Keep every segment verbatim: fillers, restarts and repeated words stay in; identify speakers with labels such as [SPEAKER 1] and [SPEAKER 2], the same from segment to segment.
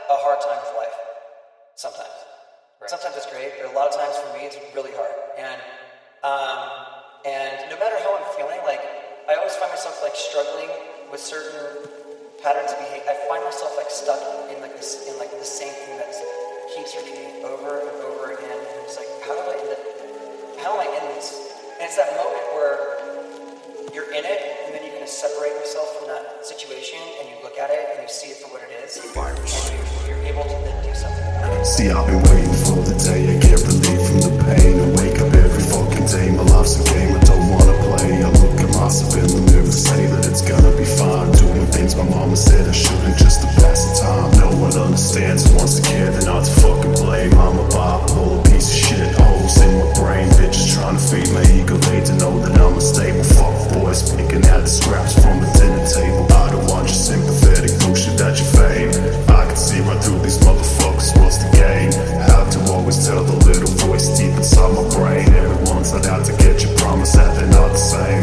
[SPEAKER 1] a hard time with life. Sometimes.
[SPEAKER 2] Right.
[SPEAKER 1] Sometimes it's great, but a lot of times for me it's really hard. And um, and no matter how I'm feeling, like I always find myself like struggling with certain patterns of behavior. I find myself like stuck in like this in like the same thing that keeps repeating over and over again. And it's like, how do I end up? How am I in this? And it's that moment where you're in it, and then you kind of separate yourself from that situation, and you look at it, and you see it for what it is, and you're able to then do something about it.
[SPEAKER 3] See, I've been waiting for the day I get relief from the pain. I wake up every fucking day, my life's a game I don't wanna play. I look at myself in the mirror, say that it's gonna be fine. Doing things my mama said I shouldn't, just to pass the time. No one understands who wants to care, they're not to fucking blame. I'm a bipolar piece of shit, holes in my brain. Bitches trying to feed my ego, they to know that I'm unstable. Fuck boys picking out the scraps from the dinner table. I don't want your sympathetic bullshit that you fame. I can see right through these motherfuckers, what's the game? Have to always tell the little voice deep inside my brain. Everyone's not out to get you, promise that they're not the same.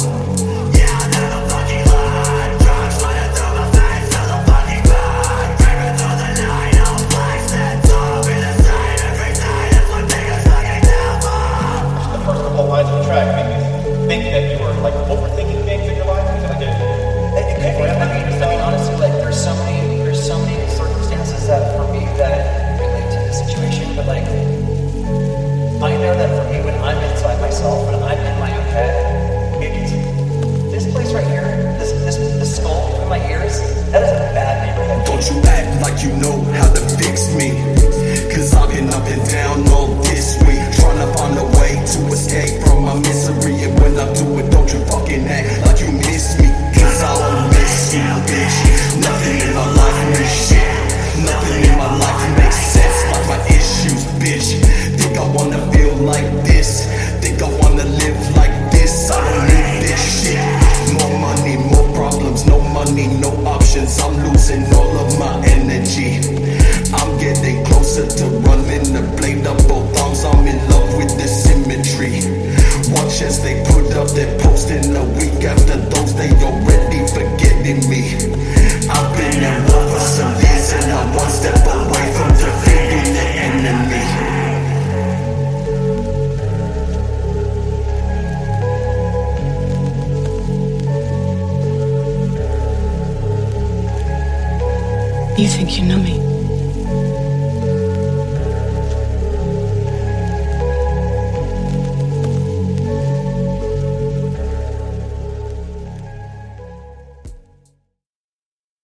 [SPEAKER 2] Think that you were like overthinking things in your life? Like a,
[SPEAKER 1] It could be. I mean, I mean, honestly, like there's so many, there's so many circumstances that for me that relate to the situation. But like, I know that for me, when I'm inside myself, when I'm in my own head, it's this place right here, this this this skull between my ears. That is a bad neighborhood.
[SPEAKER 3] Don't you act like you know how to fix me, cause I've been up and down all this week, trying to find a way to escape from my misery. And when I do it, don't you fucking act like you miss me, cause I don't miss you, bitch. Nothing in my life makes shit. Nothing in my life makes sense like my issues, bitch. Think I wanna feel like this, think I wanna live like this. I don't need this shit. More money, more problems, no money, no options. I'm losing all of my energy. I'm getting closer to running the blade up both arms. I'm in love with the symmetry. Watch as they put up their post in a week after those, they already forgetting me. I've been at war for some years and I'm one step away from defeating the enemy.
[SPEAKER 4] You think you know me?